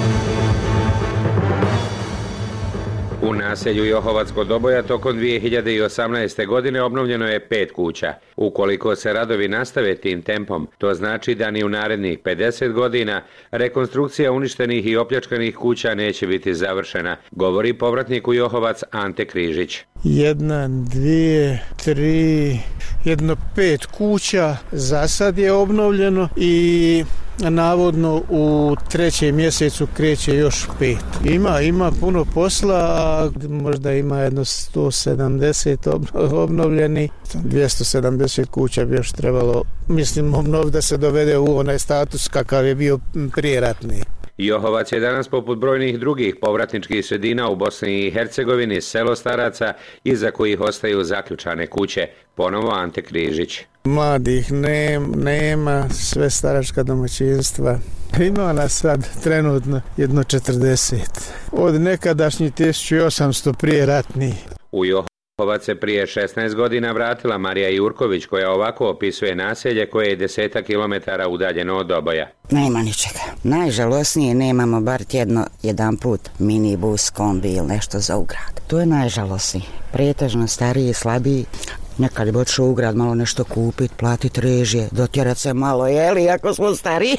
U naselju Johovac kod Doboja tokom dvije hiljade osamnaeste. godine obnovljeno je pet kuća. Ukoliko se radovi nastave tim tempom, to znači da ni u narednih pedeset godina rekonstrukcija uništenih i opljačkanih kuća neće biti završena, govori povratnik u Johovac Ante Križić. Jedna, dvije, tri, jedno pet kuća za sad je obnovljeno i navodno u trećem mjesecu kreće još pet. Ima, ima puno posla, a možda ima jedno sto sedamdeset obnovljeni, dvjesto sedamdeset kuća bi još trebalo, mislim, obnov da se dovede u onaj status kakav je bio prijeratni. Johovac je danas, poput brojnih drugih povratničkih sredina u Bosni i Hercegovini, selo staraca iza kojih ostaju zaključane kuće. Ponovo Ante Križić. Mladih nema, nema, sve staračka domaćinstva. Ima nas sad trenutno jedno četrdeset. Od nekadašnjih tisuću osamsto prije ratni. U Johovac se prije šesnaest godina vratila Marija Jurković, koja ovako opisuje naselje koje je desetak kilometara udaljeno od Doboja. Nema ničega. Najžalosnije, nemamo bar tjedno jedan put minibus, kombi ili nešto za ugrad. To je najžalosnije. Pretežno stariji, slabiji. Nekad bi odšao u grad malo nešto kupiti, platiti režije, dotjerat se malo, jeli, ako smo stariji.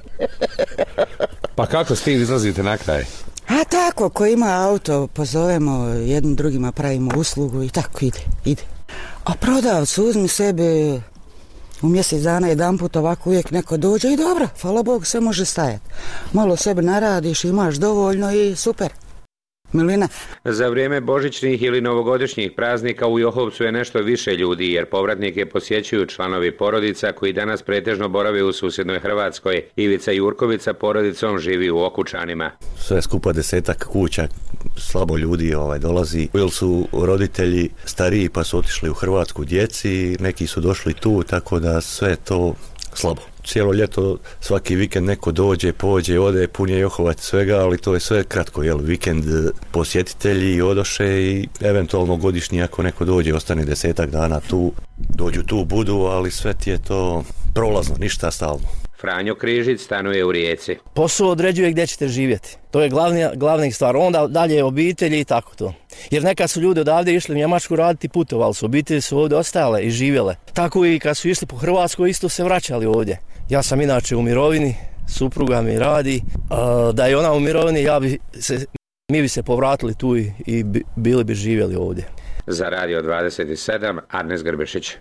Pa kako s tim izlazite na kraj? A tako, ko ima auto, pozovemo jednim drugima, pravimo uslugu i tako ide, ide. A prodavac, uzmi sebe u mjesec dana jedan put, ovako uvijek neko dođe i dobro, hvala Bogu, sve može stajati. Malo sebe naradiš, imaš dovoljno i super. Milina. Za vrijeme božićnih ili novogodišnjih praznika u Johovcu je nešto više ljudi, jer povratnike posjećuju članovi porodica koji danas pretežno borave u susjednoj Hrvatskoj. Ivica Jurković sa porodicom živi u Okučanima. Sve skupa desetak kuća, slabo ljudi ovaj, dolazi. Ili su roditelji stariji pa su otišli u Hrvatsku djeci, neki su došli tu, tako da sve to slabo. Cijelo ljeto, svaki vikend neko dođe, pođe, ode, pun je Johovac svega, ali to je sve kratko, jel, vikend posjetitelji odoše i eventualno godišnji ako neko dođe, ostane desetak dana tu, dođu tu, budu, ali sve ti je to prolazno, ništa stalno. Franjo Križić stanuje u Rijeci. Posao određuje gdje ćete živjeti. To je glavni, glavnih stvar. Onda dalje obitelji i tako to. Jer nekad su ljudi odavde išli u Njemačku raditi, putovali su. Obitelji su ovdje ostale i živjele. Tako i kad su išli po Hrvatskoj isto se vraćali ovdje. Ja sam inače u mirovini, supruga mi radi. Da je ona u mirovini, ja bi se, mi bi se povratili tu i, i bili bi živjeli ovdje. Za Radio dvadeset sedam, Arnes Grbešić.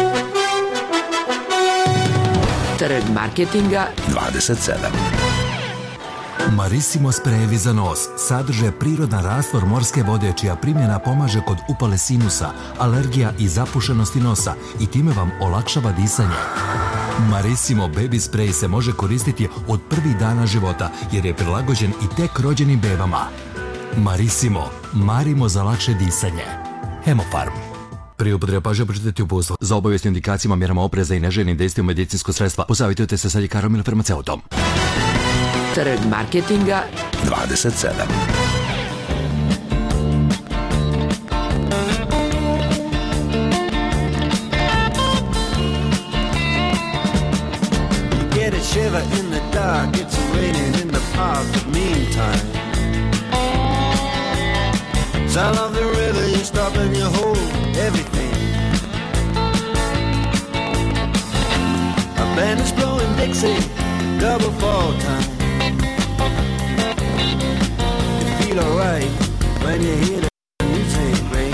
Trg marketinga dvadeset sedam. Marissimo sprejevi za nos sadrže prirodan rastvor morske vode čija primjena pomaže kod upale sinusa, alergija i zapušenosti nosa i time vam olakšava disanje. Marissimo baby spray se može koristiti od prvih dana života jer je prilagođen i tek rođenim bebama. Marissimo, marimo za lakše disanje. Hemofarm. Prije upotrebe pažnje pročitati uputstvo. Za obavijest o indikacijama, mjerama opreza i neželjenim dejstvima medicinskog sredstva posavitujte se sa ljekarom ili farmaceutom. Trg marketinga dvadeset sedam. Get a shiver in the dark, it's raining in the park, but meantime sound of the river, you stop and you hold everything. A band is blowing Dixie, double fall time. You feel alright when you hear the music ring.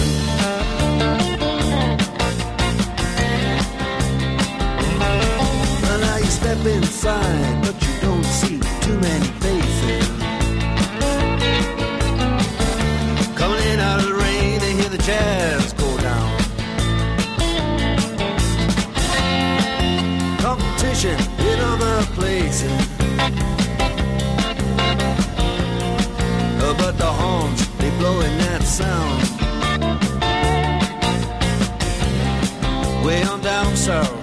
Well, now you step inside, but you don't see too many faces. Coming in out of the rain, they hear the jazz go down. Competition in other places, uh, but the horns, they blowing that sound. Way on down south,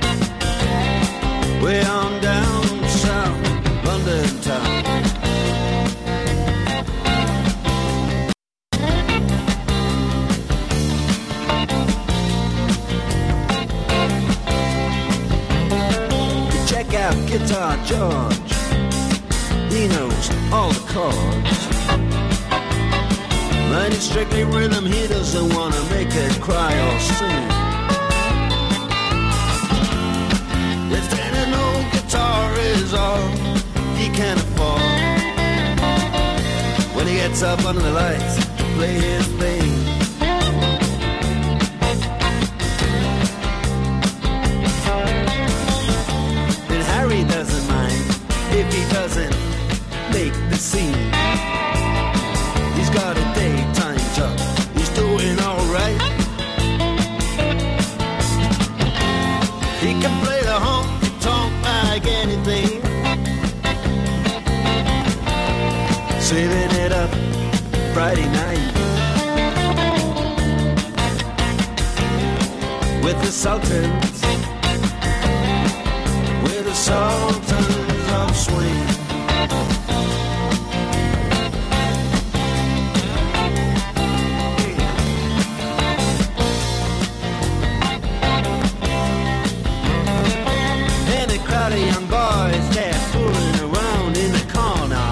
way on down south, London town. Check out Guitar George, he knows all the chords. Mine is strictly rhythm, he doesn't wanna make it cry or sing. If any old guitar is all he can afford, when he gets up under the lights to play his thing, then Harry doesn't mind. He can play the honky-tonk like anything, saving it up Friday night with the Sultans, with the Sultans of Swing. And a crowd of young boys, they're fooling around in the corner,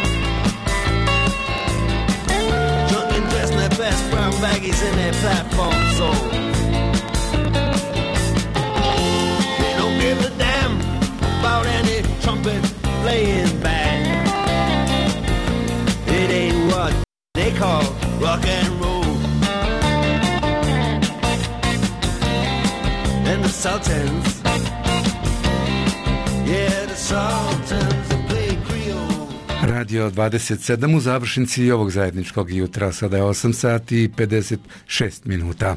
drunk and dressed in their best brown baggies in their platform soles. They don't give a damn about any trumpet playing band. It ain't what they call rock and roll. And the Sultans, yeah, the Sultans that play Creole. Radio dvadeset sedam u završnici ovog zajedničkog jutra. Sada je osam sati i pedeset šest minuta.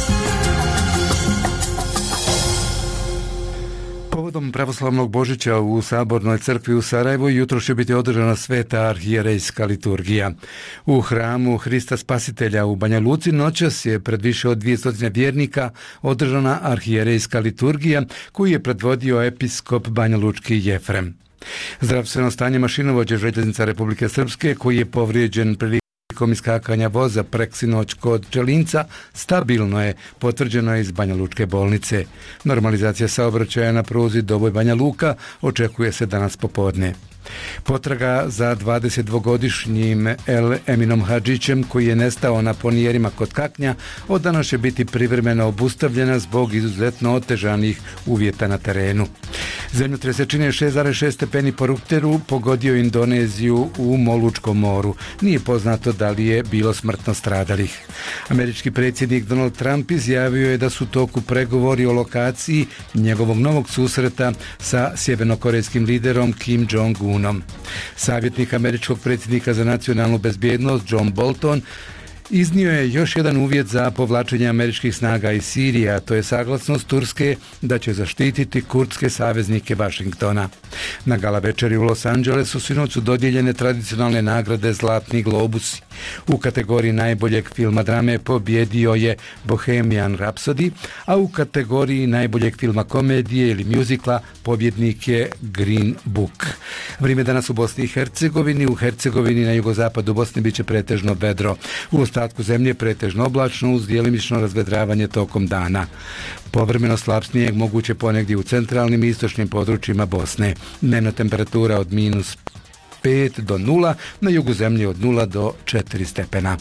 Povodom pravoslavnog Božića u Sabornoj crkvi u Sarajevu jutro će biti održana sveta arhijerejska liturgija. U hramu Hrista Spasitelja u Banja Luci noćas je pred više od dvjesto vjernika održana arhijerejska liturgija koju je predvodio episkop banjalučki Jefrem. Zdravstveno stanje mašinovođe Željeznica Republike Srpske, koji je povrijeđen prilikom iskakanja voza preksinoć kod Čelinca, stabilno je, potvrđeno je iz Banja Lučke bolnice. Normalizacija saobraćaja na pruzi Doboj Banja Luka očekuje se danas popodne. Potraga za dvadesetdvogodišnjim El Eminom Hadžićem, koji je nestao na ponijerima kod Kaknja, od danas će biti privremeno obustavljena zbog izuzetno otežanih uvjeta na terenu. Zemljotres šest zarez šest stepeni po Richteru pogodio Indoneziju u Molučkom moru. Nije poznato da li je bilo smrtno stradalih. Američki predsjednik Donald Trump izjavio je da su u toku pregovori o lokaciji njegovog novog susreta sa sjevernokorejskim liderom Kim Jong-unom. Savjetnik američkog predsjednika za nacionalnu bezbjednost John Bolton iznio je još jedan uvjet za povlačenje američkih snaga iz Sirije, a to je saglasnost Turske da će zaštititi kurdske saveznike Vašingtona. Na gala večeri u Los Angelesu sinoć su dodijeljene tradicionalne nagrade Zlatni globusi. U kategoriji najboljeg filma drame pobjedio je Bohemian Rhapsody, a u kategoriji najboljeg filma komedije ili mjuzikla pobjednik je Green Book. Vrijeme danas u Bosni i Hercegovini. U Hercegovini na jugozapadu Bosne bit će pretežno vedro. U ostatku zemlje pretežno oblačno uz djelimično razvedravanje tokom dana. Povremeno slab snijeg moguće ponegdje u centralnim i istočnim područjima Bosne. Dnevna temperatura od minus pet do nula, na jugu zemlje od nula do četiri stepena.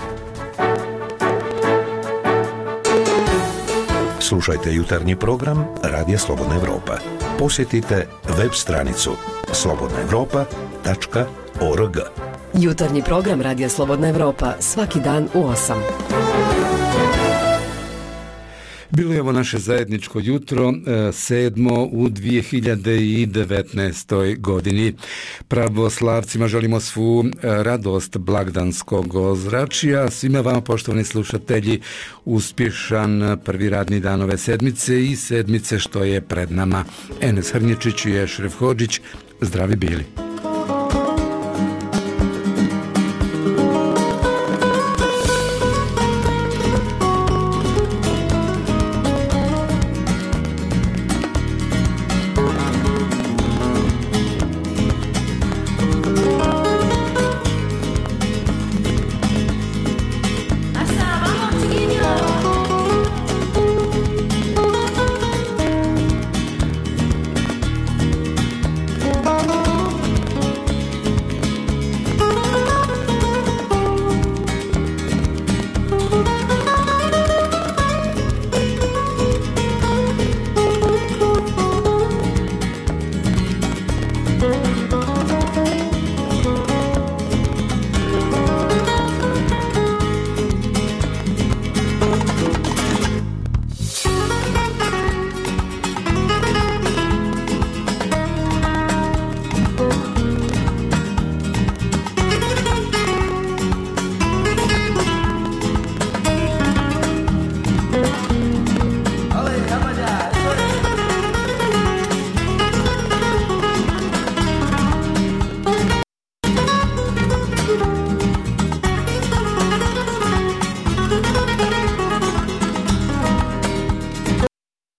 Slušajte jutarnji program Radija Slobodna Evropa. Posjetite web stranicu slobodna evropa tačka org. Jutarnji program Radija Slobodna Evropa svaki dan u osam. Bilo je ovo naše zajedničko jutro, sedmo u dvije hiljade devetnaestoj godini. Pravoslavcima želimo svu radost blagdanskog ozračja. Svima vama, poštovani slušatelji, uspješan prvi radni dan ove sedmice i sedmice što je pred nama. Enes Hrnječić i Ešref Hodžić, zdravi bili.